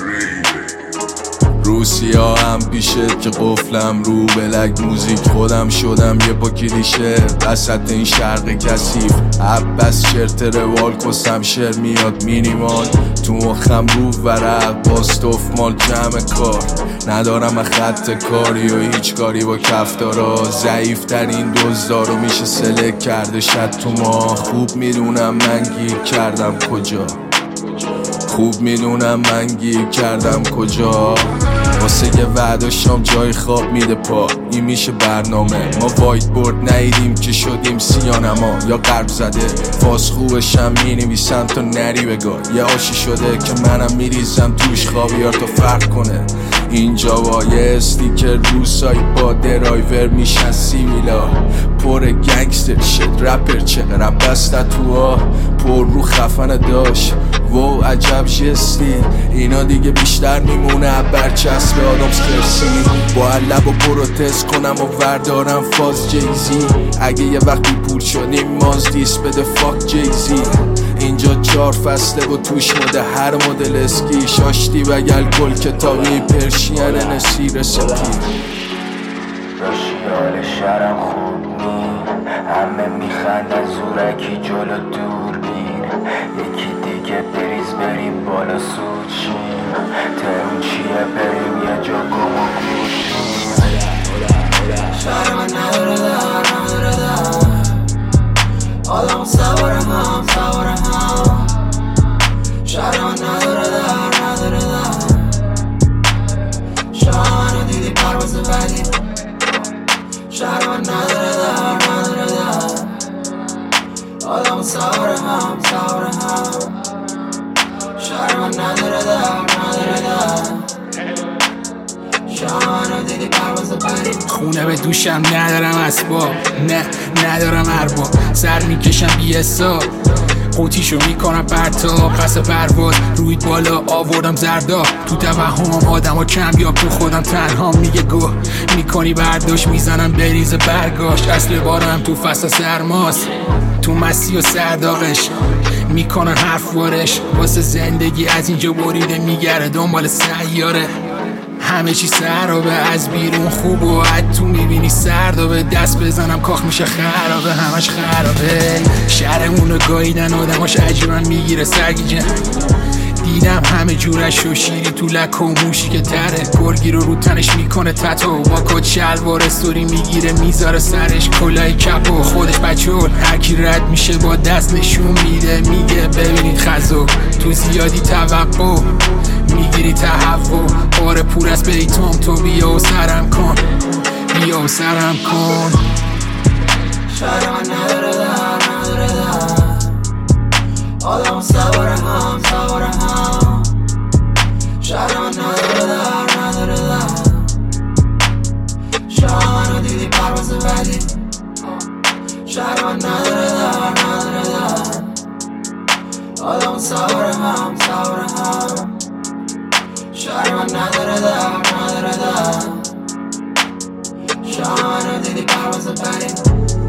روسیا هم پیشه که قفلم رو بلک موزیک خودم شدم یه با کلیشه وسط این شرق کثیف عباس شرط روال کسم شر میاد مینیمال تو مخم رو ورق باز مال جمع کار ندارم خط کاری و هیچ کاری با کفتارا ضعیف ترین دزدارو میشه سلک کرده شد تو ما خوب میدونم من گیر کردم کجا خوب میدونم من گیر کردم کجا واسه یه وعده شام جای خواب میده پا این میشه برنامه ما وایت بورد ندیدیم که شدیم سیانما یا غرب زده فاز خوبشم مینویسم تا نری بگاه یه آشی شده که منم میریزم توش خوابیار تا فرق کنه اینجا با یه استیکر رو سایت با درایور میشن سیویلا پر گنگستر شد رپر چقدر بسته تو پر رو خفن داشت وو عجب جستی اینا دیگه بیشتر میمونه برچسب آدامس کرسی با لب و پروتست کنم و وردارم فاز جیزی اگه یه وقتی پول شدیم ماز دیس بده فاک جیزی اینجا 4 فصله و توش مده هر مدل اسکی شاشتی و گل کتابی پرشین نسیر سپی راشیال شرم خوب نی همه میخندن زورکی جلو دور بین یکی دیگه بریز بریم بالا سود شیم ترون چیه بریم یه جا گم و گوشیم شهر من نداره در آدم سواره هم شهر من نداره در شهر منو دیدی پرواز بدی شهر من نداره در آدم سواره هم شهر من نداره در شهر منو دیدی پرواز بدی خونه به دوشم ندارم اسباب نه ندارم ارباب سر میکشم بی حساب قوتیشو میکنم پرتاب پس پرواز روی بالا آوردم زردا تو توهم آدم ها کمیاب تو خودم تنها میگه گوه میکنی برداشت میزنم بریز برگاشت اصل بارم تو فصل سرماست تو مسیح و سرداغش میکنن حرف وارش واسه زندگی از اینجا بریده میگره دنبال سیاره همه چی سرابه از بیرون خوب و از تو میبینی سردابه دست بزنم کاخ میشه خرابه همش خرابه شهرمونو گاییدن آدماش عجیبم میگیره سرگیجه دیدم همه جورش و شیری تو لک و موشی که تره گرگی رو تنش میکنه تتو با کت شلوار استوری میگیره میذاره سرش کلاه کپ و خودش بچول هرکی رد میشه با دست نشون میده میگه ببینید خزو تو زیادی توقع میگیری تهوع بار پور از بیتام تو بیا و سرم کن بیا و سرم کن شهر من نداره در آدم سواره هم شهر من نداره در شهر منو دیدی پرواز بدی شهر من نداره در آدم سواره هم شهر من نداره در شهر منو دیدی پرواز بدی